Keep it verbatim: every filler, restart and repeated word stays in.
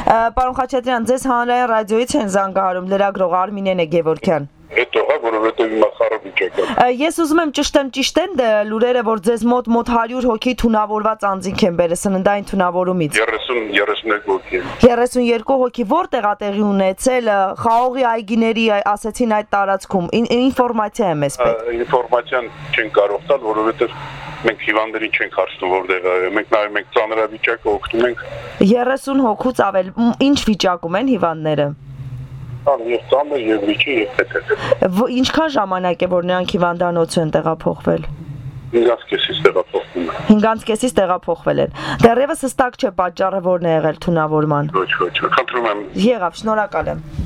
Պարոն Խաչատրյան, ձեզ հանրային ռադիոից են զանգահարում լրագրող Արմինեն է Գևորգյան։ Հետո հա, որովհետև հիմա խառը վիճակ է։ Ես ուզում եմ ճշտեմ ճիշտ են լուրերը, որ ձեզ մոտ մոտ հարյուր հոգի թունավորված անձինք են բերել սննդային թունավորումից։ երեսուն երեսուներկու հոգի։ երեսունյոթ հոգի որտեղ է տեղի ունեցել, խաղողի այգիների ասեցին այդ տարածքում, ինֆորմացիա է մեզ պետք։ Ինֆորմացիան չեն կարող տալ, որովհետև մենք հիվանդներին չենք հարցնում որտեղ է, մենք նաև մենք ծանրավիճակը օգնում ենք։ երեսուն հոգուց ավել, ինչ վիճակում են հիվանդները։ Ան եւ ծանր եւ վիճի եւ պետք։ Ինչքան ժամանակ է որ նրանք հիվանդանոց են տեղափոխվել։ հինգ կեսից տեղափոխվում են։ հինգ կեսից տեղափոխվել են։ Դեռևս հստակ չէ պատճառը որն է եղել թունավորման։ Ոչ, ոչ, խնդրում եմ։ Եղավ, շնորհակալ եմ։